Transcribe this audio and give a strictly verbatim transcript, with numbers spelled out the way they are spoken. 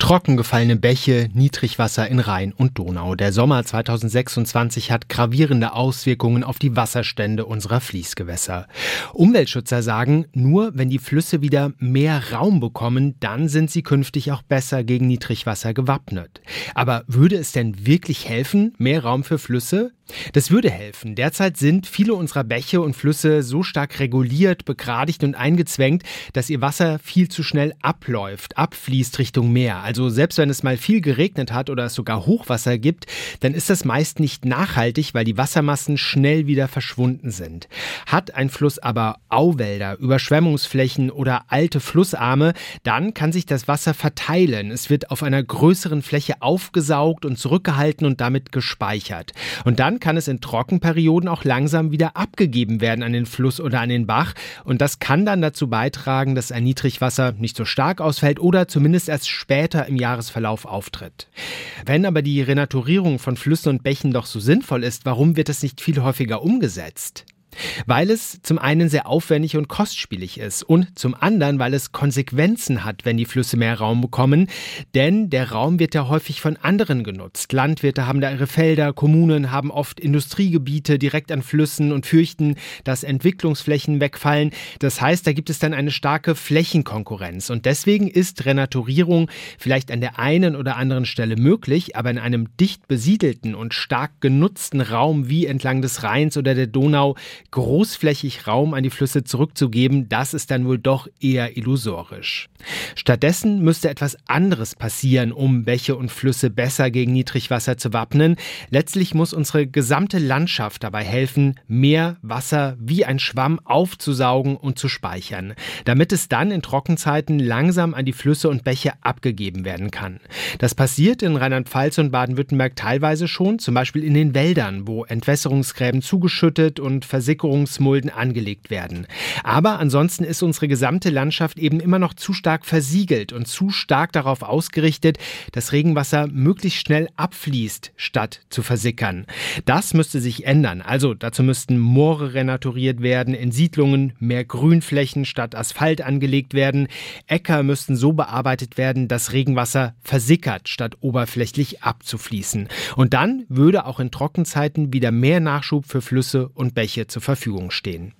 Trockengefallene Bäche, Niedrigwasser in Rhein und Donau. Der Sommer zweitausendsechsundzwanzig hat gravierende Auswirkungen auf die Wasserstände unserer Fließgewässer. Umweltschützer sagen, nur wenn die Flüsse wieder mehr Raum bekommen, dann sind sie künftig auch besser gegen Niedrigwasser gewappnet. Aber würde es denn wirklich helfen, mehr Raum für Flüsse? Das würde helfen. Derzeit sind viele unserer Bäche und Flüsse so stark reguliert, begradigt und eingezwängt, dass ihr Wasser viel zu schnell abläuft, abfließt Richtung Meer. Also selbst wenn es mal viel geregnet hat oder es sogar Hochwasser gibt, dann ist das meist nicht nachhaltig, weil die Wassermassen schnell wieder verschwunden sind. Hat ein Fluss aber Auwälder, Überschwemmungsflächen oder alte Flussarme, dann kann sich das Wasser verteilen. Es wird auf einer größeren Fläche aufgesaugt und zurückgehalten und damit gespeichert. Und dann kann es in Trockenperioden auch langsam wieder abgegeben werden an den Fluss oder an den Bach. Und das kann dann dazu beitragen, dass ein Niedrigwasser nicht so stark ausfällt oder zumindest erst später im Jahresverlauf auftritt. Wenn aber die Renaturierung von Flüssen und Bächen doch so sinnvoll ist, warum wird das nicht viel häufiger umgesetzt? Weil es zum einen sehr aufwendig und kostspielig ist und zum anderen, weil es Konsequenzen hat, wenn die Flüsse mehr Raum bekommen. Denn der Raum wird ja häufig von anderen genutzt. Landwirte haben da ihre Felder, Kommunen haben oft Industriegebiete direkt an Flüssen und fürchten, dass Entwicklungsflächen wegfallen. Das heißt, da gibt es dann eine starke Flächenkonkurrenz. Und deswegen ist Renaturierung vielleicht an der einen oder anderen Stelle möglich, aber in einem dicht besiedelten und stark genutzten Raum wie entlang des Rheins oder der Donau großflächig Raum an die Flüsse zurückzugeben, das ist dann wohl doch eher illusorisch. Stattdessen müsste etwas anderes passieren, um Bäche und Flüsse besser gegen Niedrigwasser zu wappnen. Letztlich muss unsere gesamte Landschaft dabei helfen, mehr Wasser wie ein Schwamm aufzusaugen und zu speichern, damit es dann in Trockenzeiten langsam an die Flüsse und Bäche abgegeben werden kann. Das passiert in Rheinland-Pfalz und Baden-Württemberg teilweise schon, zum Beispiel in den Wäldern, wo Entwässerungsgräben zugeschüttet und Versickerungsmulden angelegt werden. Aber ansonsten ist unsere gesamte Landschaft eben immer noch zu stark versiegelt und zu stark darauf ausgerichtet, dass Regenwasser möglichst schnell abfließt, statt zu versickern. Das müsste sich ändern. Also dazu müssten Moore renaturiert werden, in Siedlungen mehr Grünflächen statt Asphalt angelegt werden. Äcker müssten so bearbeitet werden, dass Regenwasser versickert, statt oberflächlich abzufließen. Und dann würde auch in Trockenzeiten wieder mehr Nachschub für Flüsse und Bäche zur Verfügung stehen.